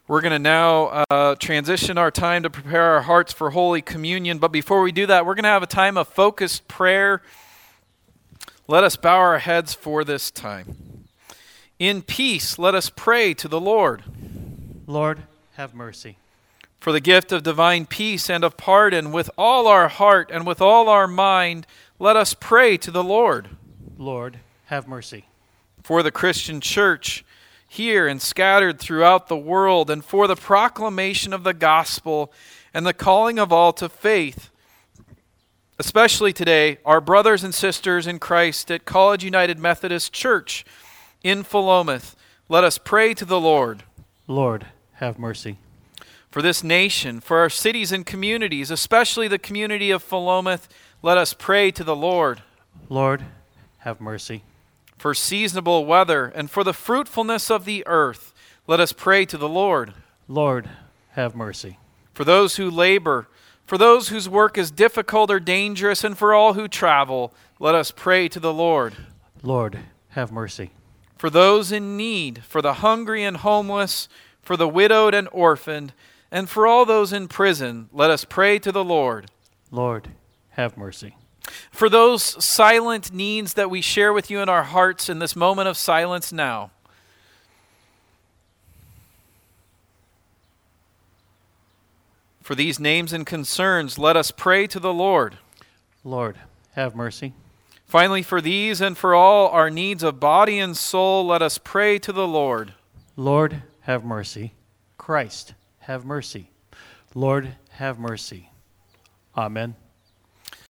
We're going to now transition our time to prepare our hearts for Holy Communion. But before we do that, we're going to have a time of focused prayer. Let us bow our heads for this time. In peace, let us pray to the Lord. Lord, have mercy. For the gift of divine peace and of pardon, with all our heart and with all our mind, let us pray to the Lord. Lord, have mercy. For the Christian church, here and scattered throughout the world, and for the proclamation of the gospel and the calling of all to faith. Especially today, our brothers and sisters in Christ at College United Methodist Church in Philomath, let us pray to the Lord. Lord, have mercy. For this nation, for our cities and communities, especially the community of Philomath, let us pray to the Lord. Lord, have mercy. For seasonable weather and for the fruitfulness of the earth, let us pray to the Lord. Lord, have mercy. For those who labor, for those whose work is difficult or dangerous, and for all who travel, let us pray to the Lord. Lord, have mercy. For those in need, for the hungry and homeless, for the widowed and orphaned, and for all those in prison, let us pray to the Lord. Lord, have mercy. For those silent needs that we share with you in our hearts in this moment of silence now. For these names and concerns, let us pray to the Lord. Lord, have mercy. Finally, for these and for all our needs of body and soul, let us pray to the Lord. Lord, have mercy. Christ, have mercy. Lord, have mercy. Amen.